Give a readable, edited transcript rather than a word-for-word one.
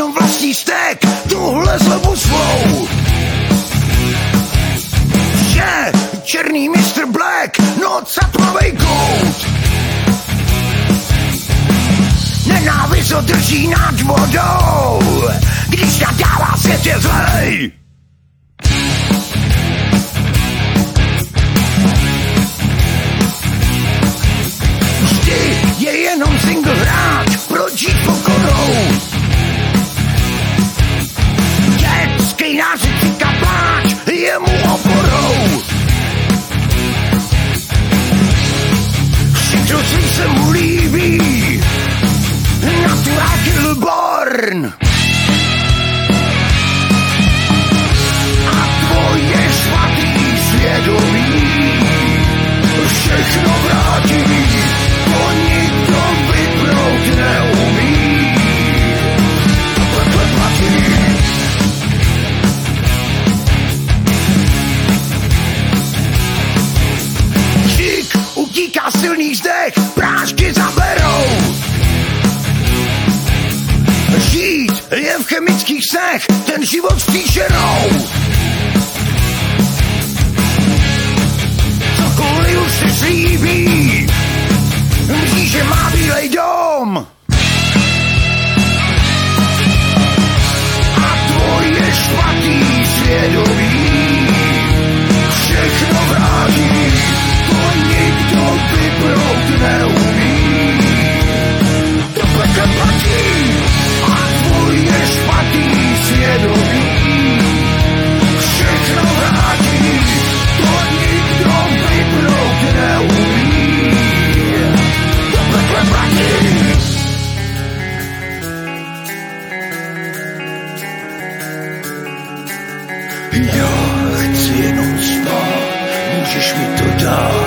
jenom vlastní stek, tuhle zlobu svou. Že černý Mr. Black, noc a tmavej kout. Nenávist ho drží nad vodou, když nadává svět je zlej. Vždy je jenom single hráč, proč jít pokorou. Dětský nářečník a pláč je mu oporou. Všechno se mu líbí, Natural Killborn. A tvoje svatý svědomí všechno vrátí, to nikdo vypnout neumí. Takhle platí. Žík utíká silných zdech, prášky zaberou. Žít je v chemických snech, ten život s příšerou. Cokoliv už se slíbí, myslí, že má bílej dom. A tvoje špatný svědomí všechno vrátí, to nikdo vypnout neumí. To pekle platí. Tvoje špatný svědomí všechno vrátí, to nikdo vypnout neumí. To pekle platí. Já chci jenom spát, můžeš mi to dát.